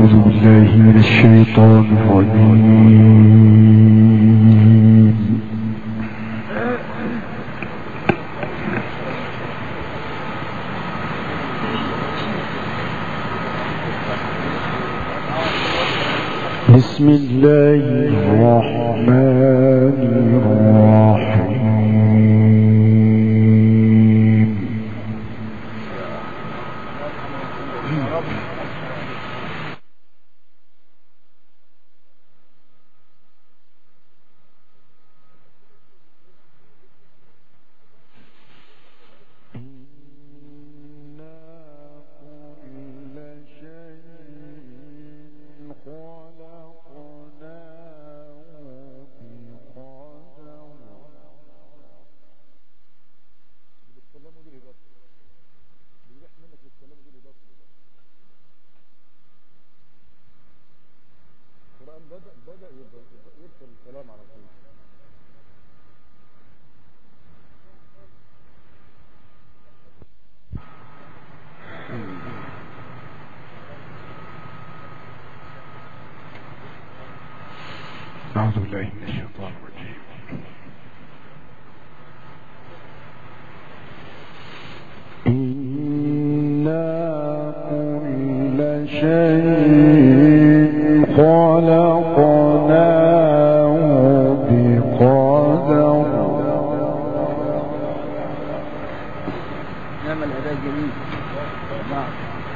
أعوذ بالله من الشيطان الرجيم. بسم الله الرحمن الرحيم. أعوذ بالله من الشيطان الرجيم. إنا كل شيء خلقناه بقدر. نعم الأداء جميل. نعم.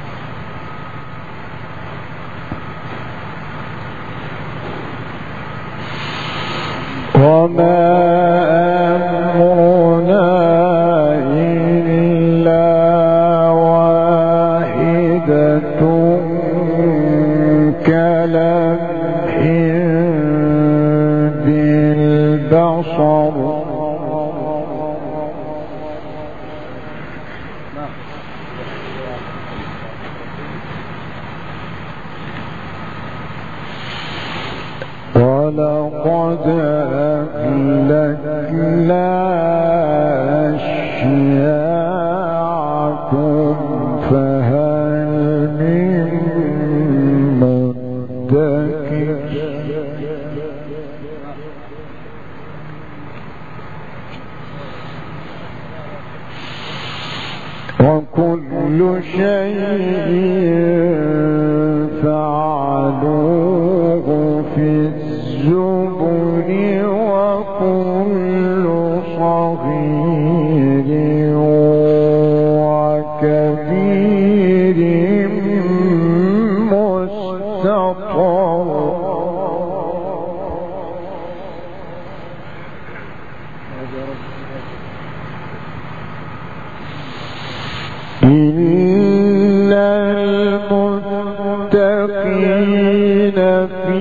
وما أمرنا إلا واحدة كلمح بالبصر. ولقد أهلكنا أشياعكم فهل من مدكر. وكل شيء فعلوه في الزبر وكل صغير وكبير مستطر. إن المتقين في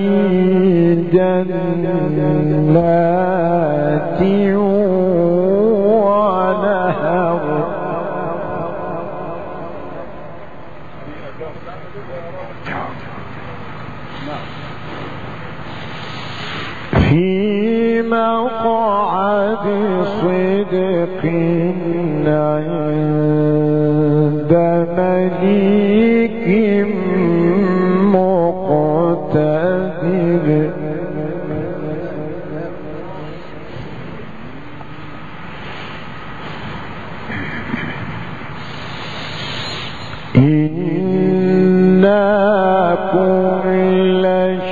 جنات ونهر. في مقعد صدق عند مليك مقتدر. إنا كل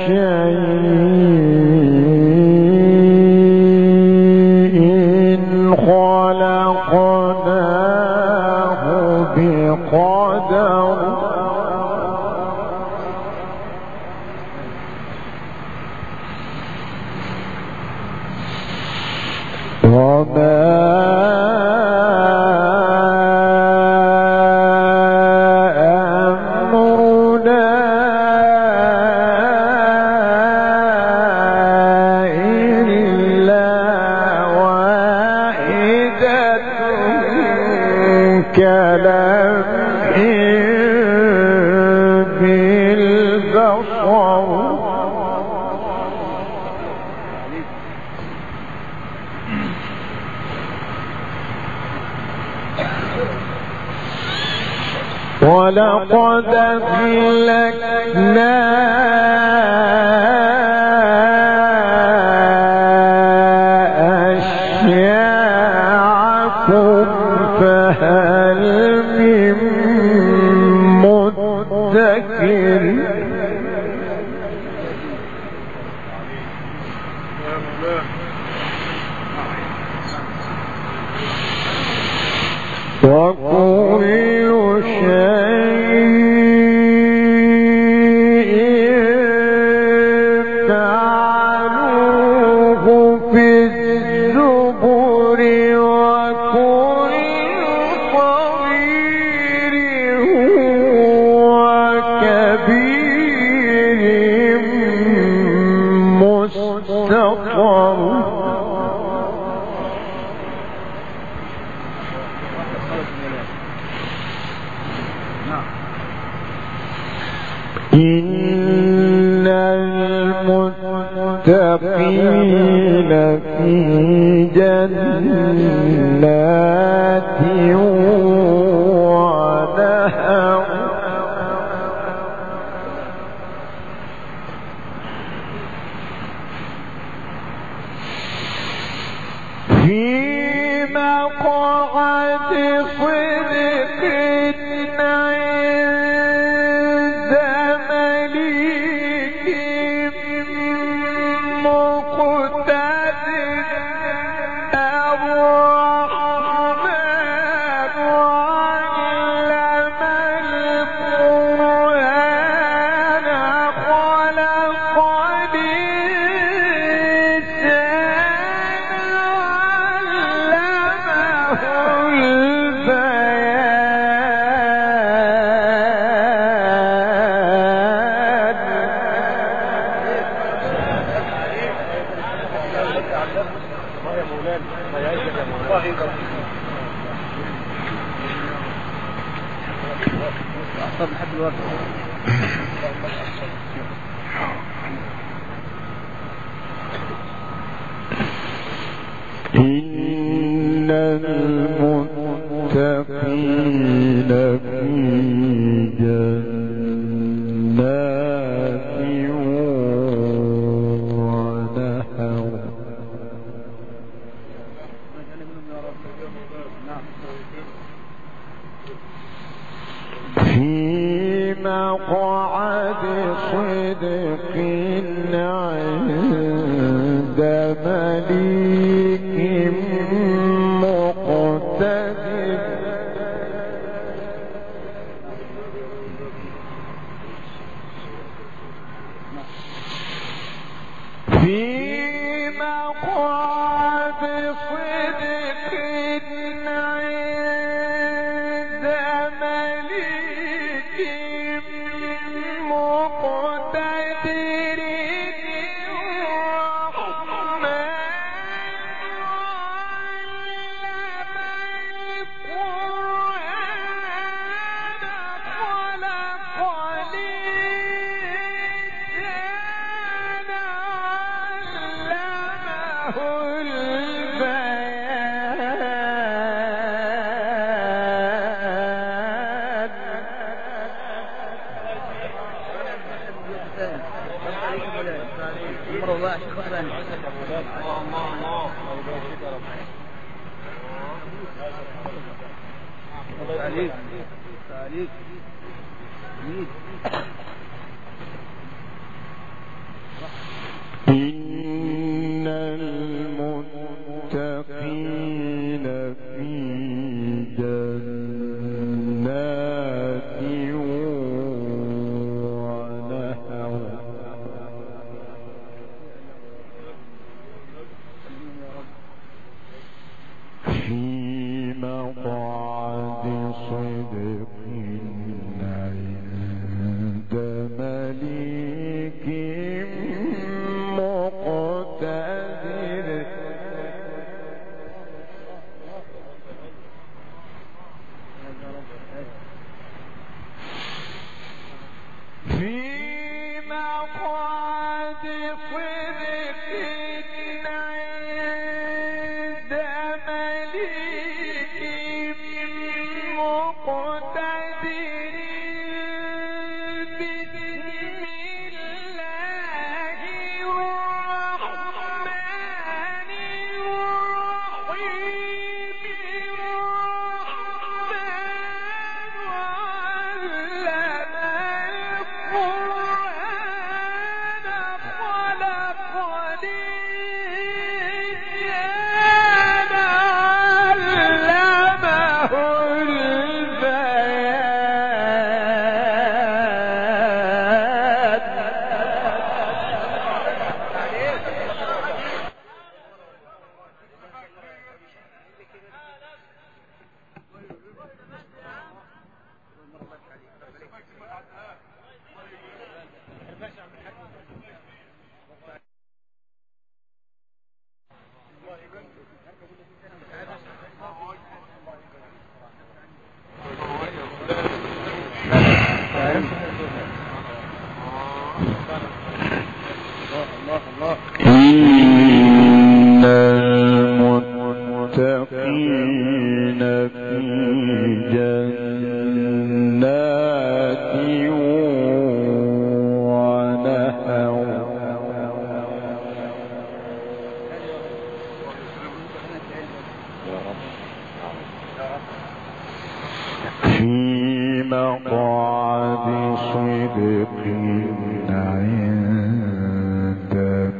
شيء خلقناه بقدر. وما كلمح بالبصر. ولقد أهلكنا أشياعكم فهل من مدكر وكل شيء فعلوه في الزبر وكل صغير وكبير مستطر إن المتقين في جنات ونهر في مقعد صدق عند مليك مقتدر الرحمن علم القرآن خلق الإنسان إن المتقين في جنات ونهر في مقعد صدق عند مليك مقتدر في مقعد صدق عند مليك مقتدر الرحمن إن المتقين في جنات ونهر في مقعد صدق عند مليك مقتدر في مقعد صدق عند مليك مقتدر مقعد صدق عند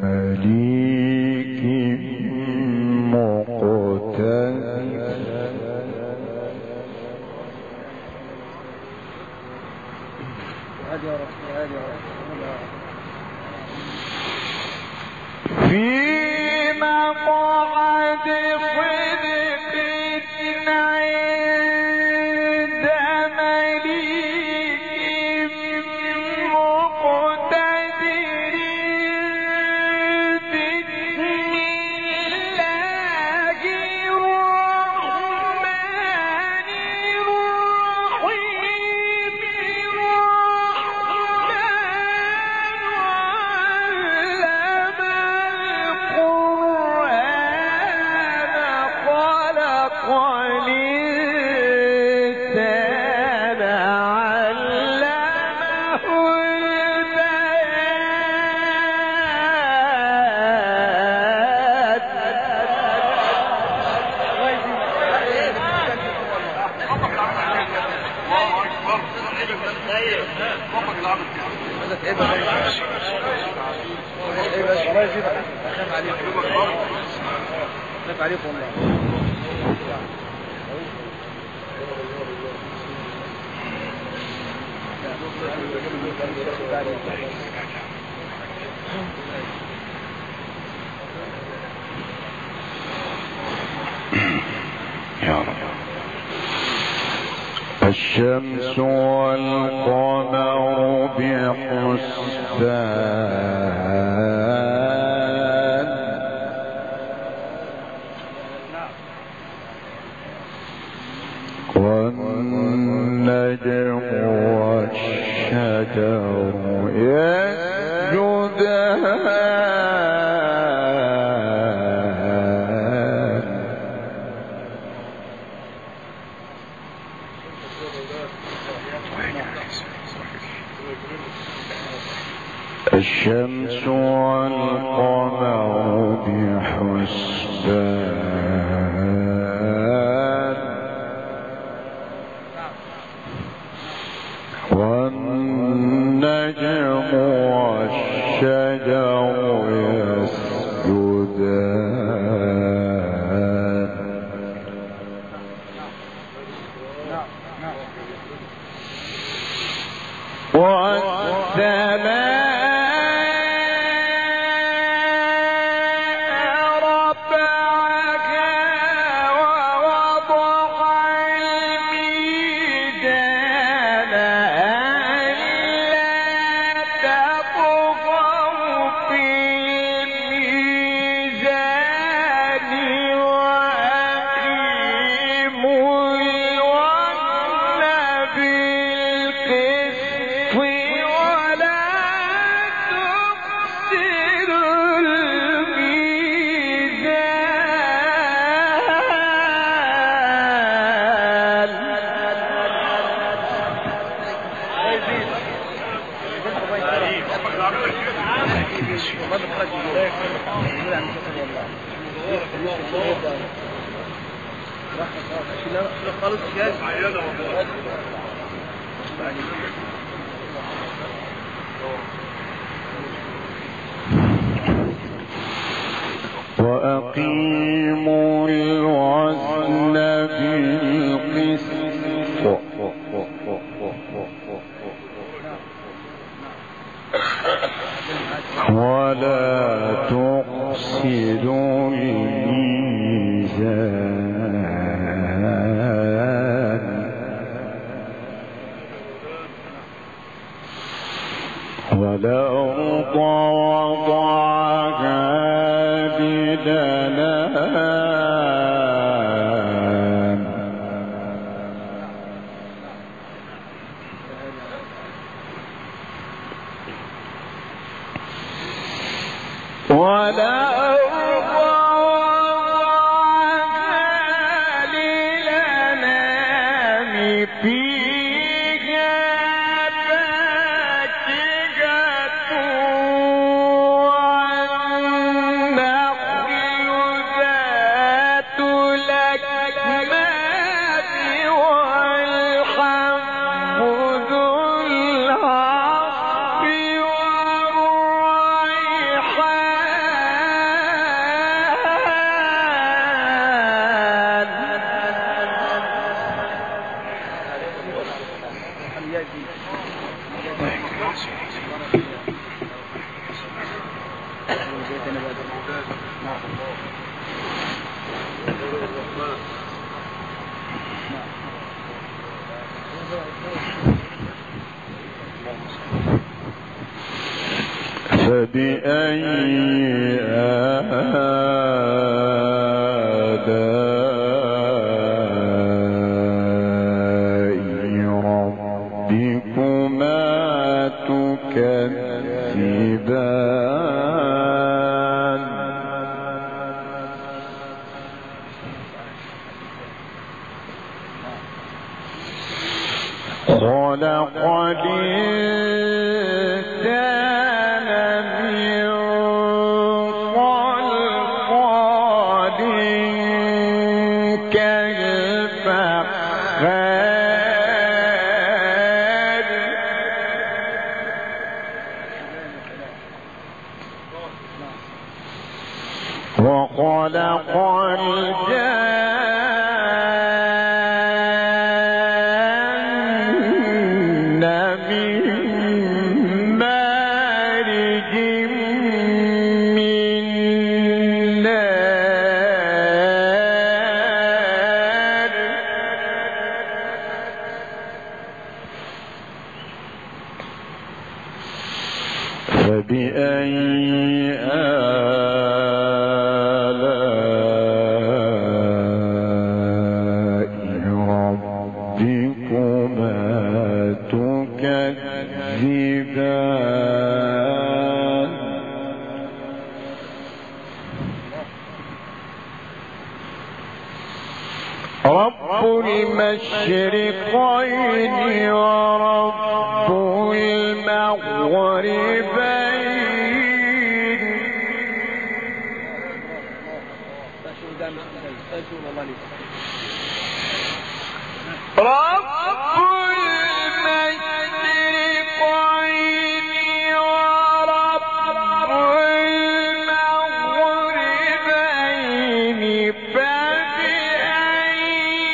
مليك مقتدر. في مقعد صدق عند مليك مقتدر. بسم الله الرحمن الرحيم. الشمس والقمر بحسبان والنجم والشجر يسجدان. الشمس والقمر بحسبان والنجم والشجر يسجدان. والسماء وأقيموا الوزن بالقسط ولا تخسروا الميزان والأرض وضعها للأنام والأرض وضعها للأنام فيها فاكهة والنخل ذات الأكمام والحب فبأي آلاء ربكما تكذبان خلق الإنسان من صلصال كالفخار وخلق الجان من مارج من نار فبأي آلاء ربكما تكذبان رب المشرقين ورب المغربين رب المشرقين ورب المغربين فبأي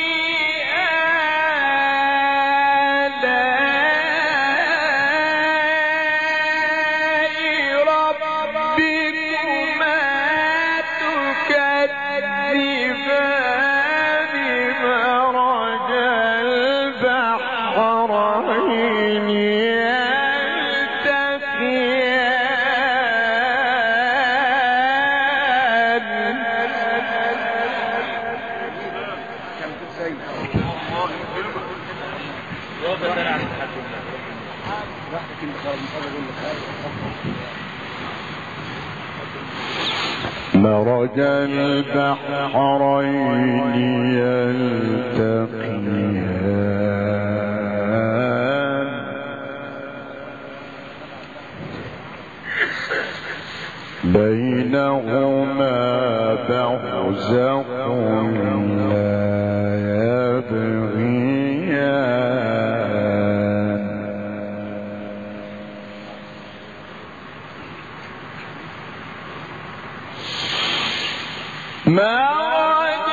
آلاء ربكما تكذبان مرج البحرين مرج البحرين يلتقيان بينهما برزخ لا يبغيان مرج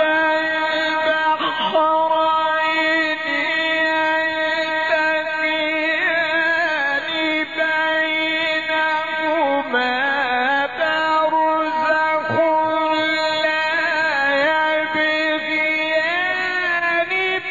البحرين يلتقيان بينهما برزخ لا يبغيان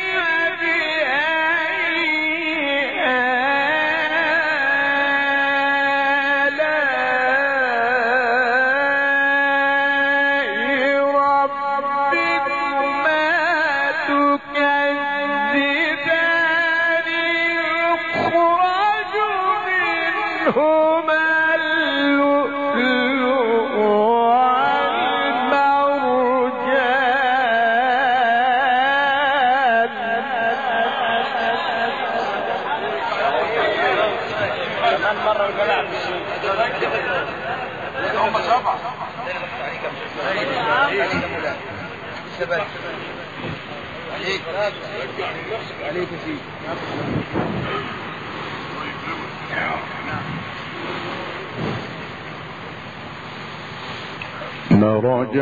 مرج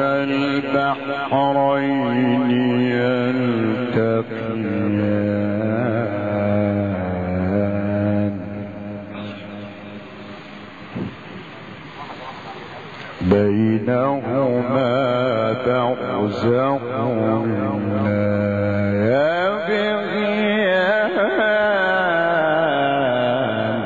البحرين يلتقيان بينهما برزخ لا يبغيان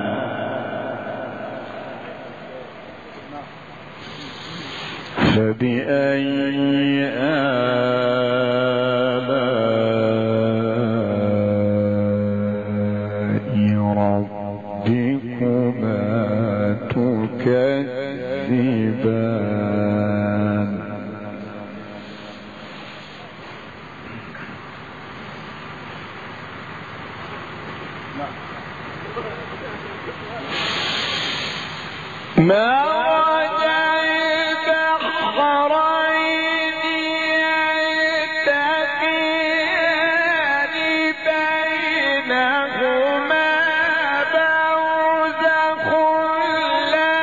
فبأي آلاء ربكما تكذبان مرج البحرين يلتقيان بينهما برزخ لا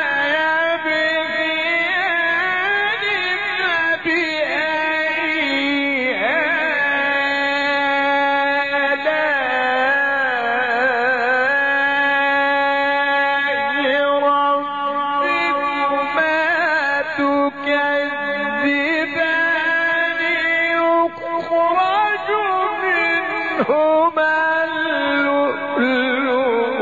يبغيان تكذبان يخرج منهما اللؤلؤ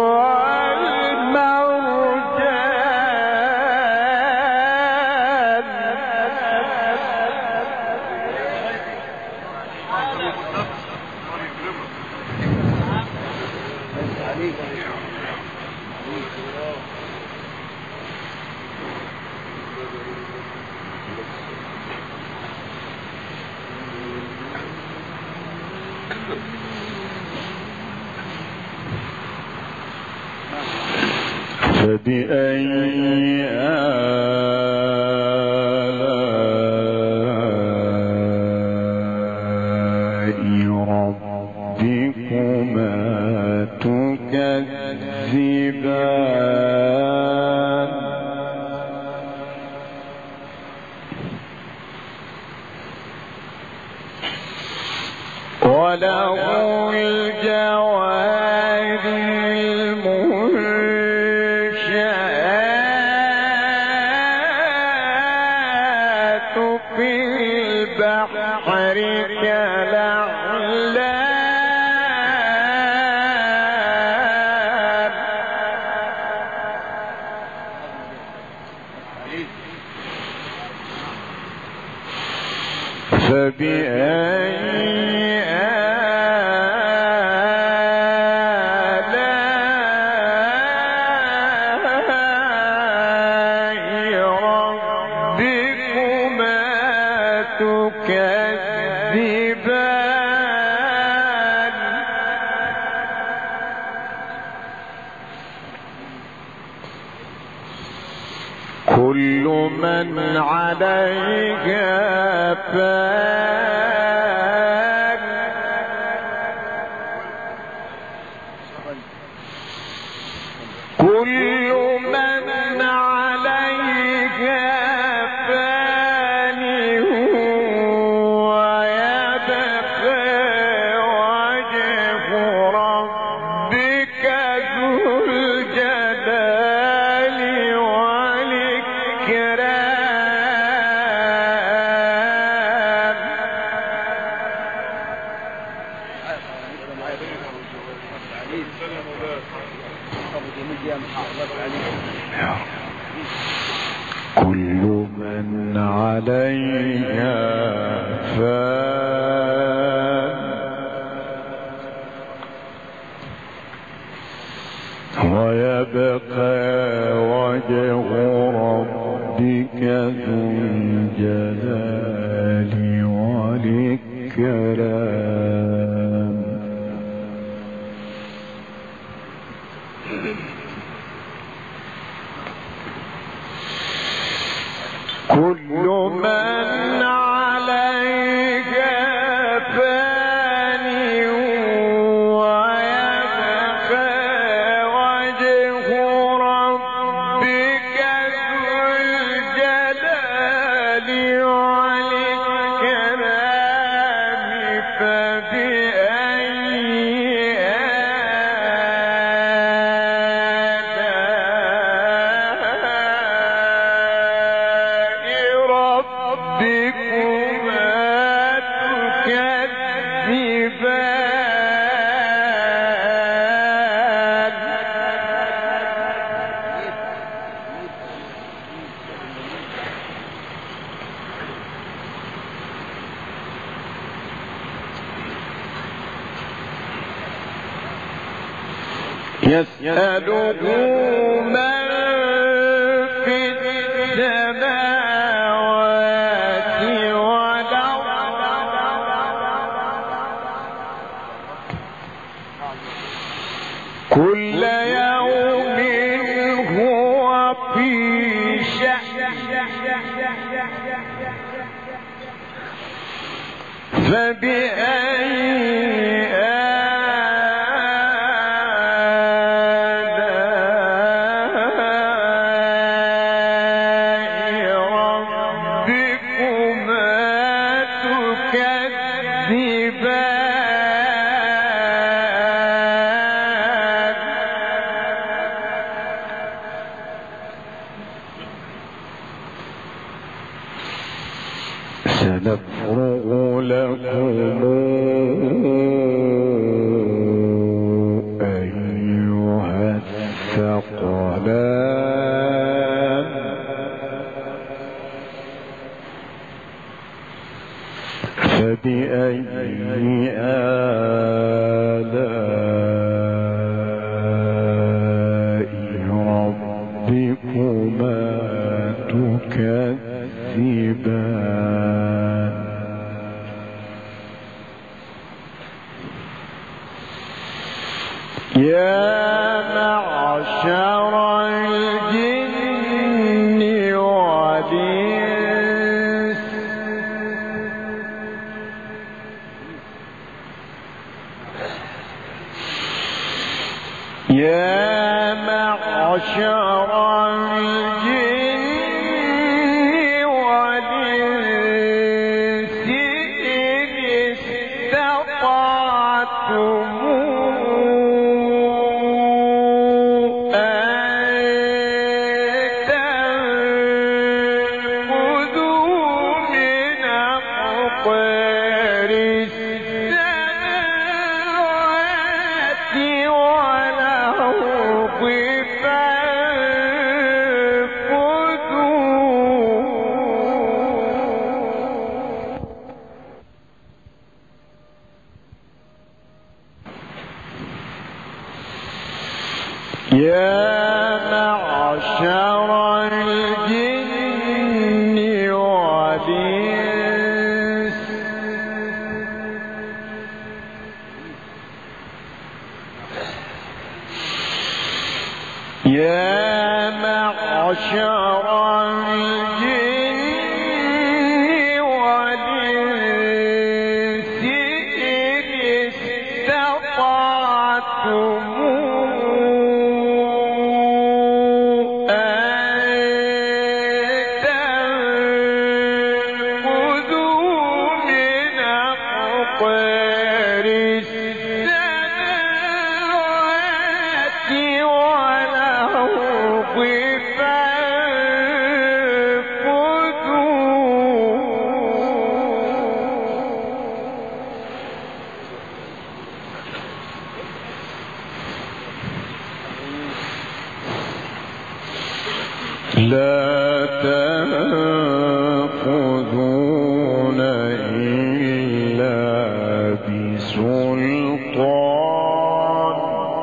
فبأي آلاء ربكما تكذبان وله الجوار المنشآت في البحر كالأعلام فبأي تكذبان كل من عليها فان كل من عليها فان ويبقى وجه ربك ذو الجلال والإكرام كل من عليها فان ويبقى وجه ربك ذو الجلال والإكرام كل من عليها فان ويبقى وجه ربك ذو الجلال والإكرام فبأي يسأله من في السماوات والأرض كل يوم هو في شأن فبأي سنفرغ لكم أيها الثقلان فبأي آلاء ربكما تكذبان يا معشر الجن والإنس يا معشر الجن والإنس إن استطعتم يا معشر الجن والإنس يا معشر الجن والإنس إن استطعتم لا تأخذون إلا بسلطان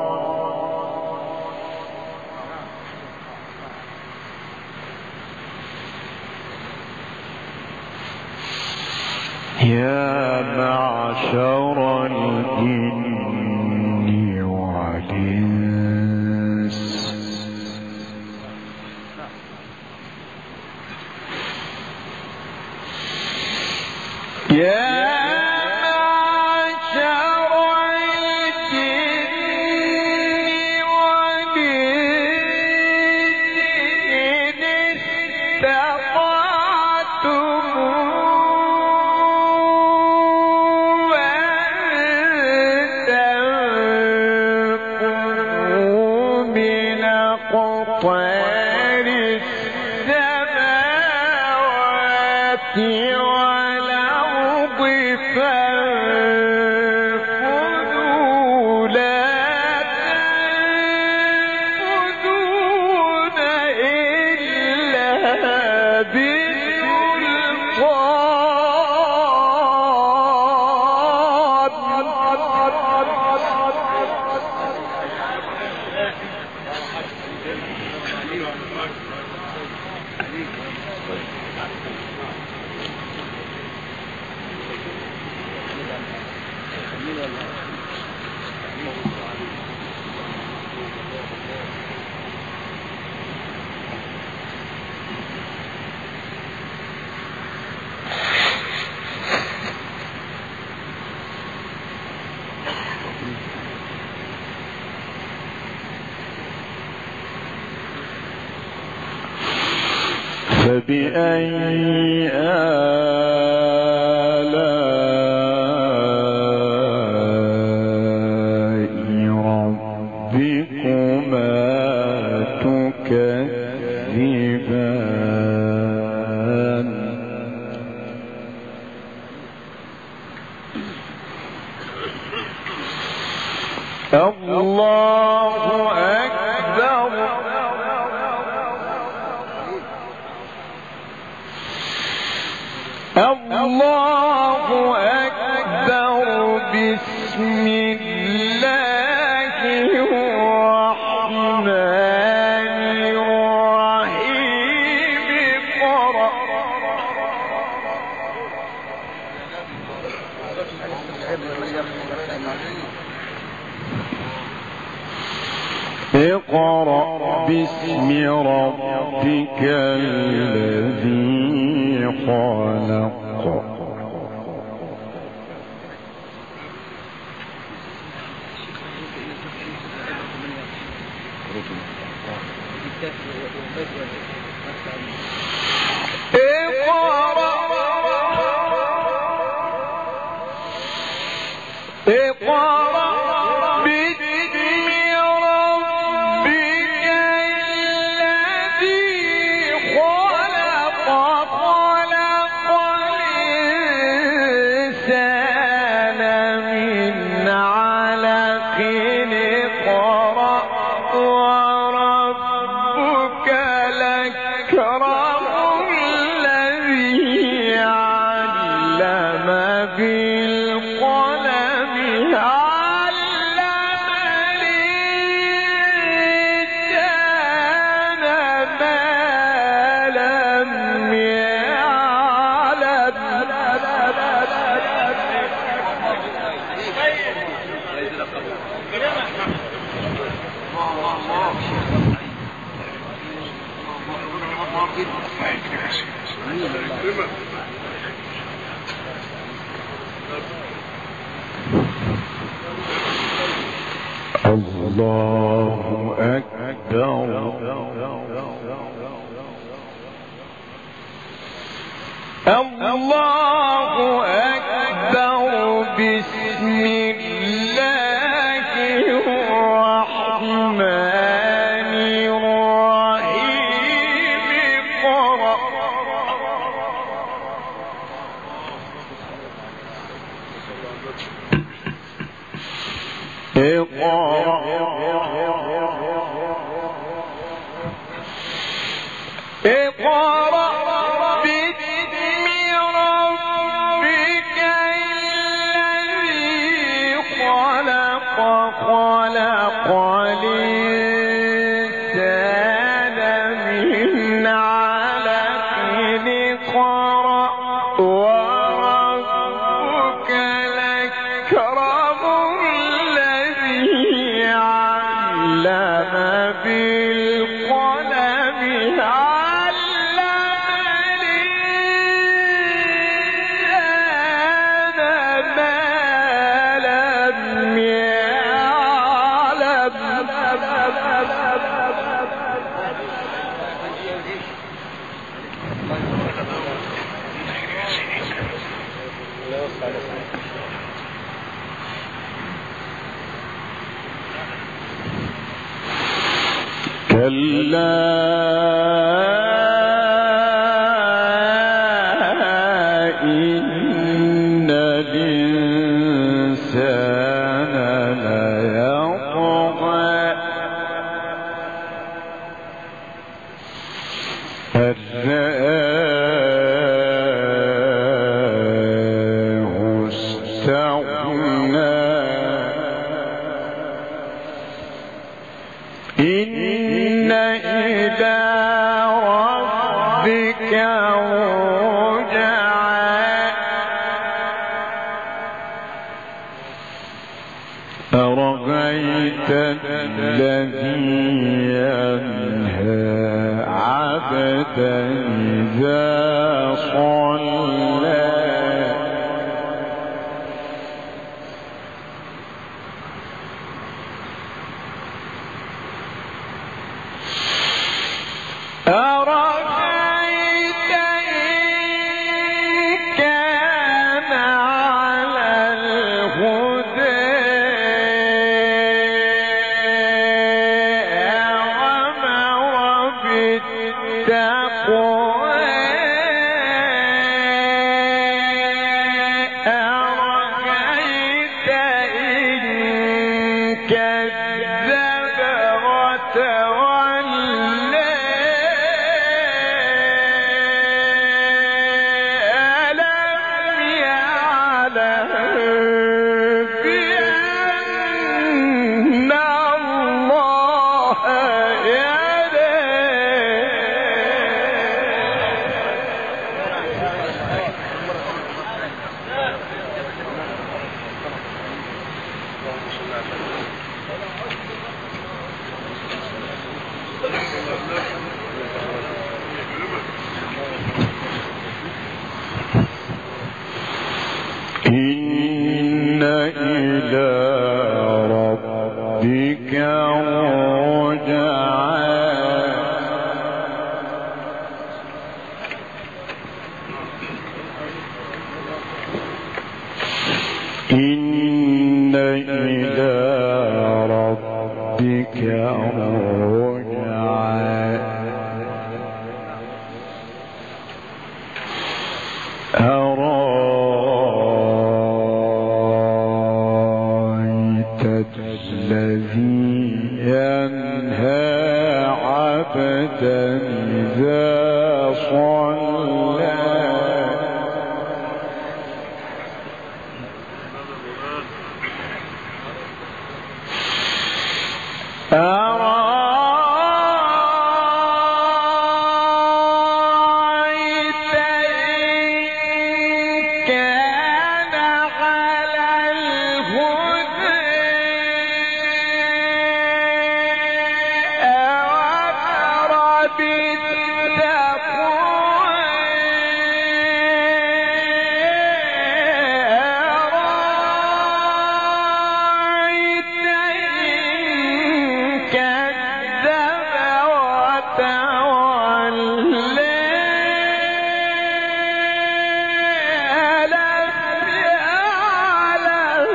يا معشر الجن والإنس يا معشر الجن والإنس إن استطعتم أن تنفذوا من أقطار السماوات فانفذوا لا تنفذون إلا بسلطان فبأي آلاء ربكما تكذبان الله أكبر الله أكبر بسم الله الرحمن الرحيم اقرأ باسم ربك الذي خلق الله أكبر الله أكبر بسم الله الرحمن الرحيم اقرأ باسم ربك الذي خلق خلق الإنسان من علق اقرأ وربك الأكرم الذي علم بالقلم كلا إن الإنسان ليطغى أن رآه استغنى إن إلى ربك رجعا أرأيت الذي ينهى عبدا إذا صلى أرأيت كذب وتولى ألم يعلم بأن الله يرى إن إلى ربك رجعا إن إلى ربك رجعا أرأيت الذي ينهى عبدا إذا صلى أرأيت إن كان على الهدى أمر بالتقوى أرأيت إن كذب وتولى ألم يعلم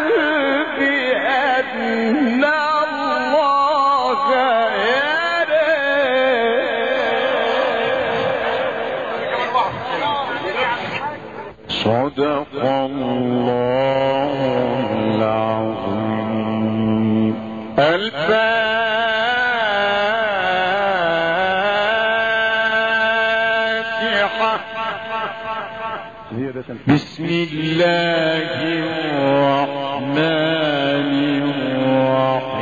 بأن الله يرى صدق الله العظيم. الفاتحة. بسم الله الرحمن الرحيم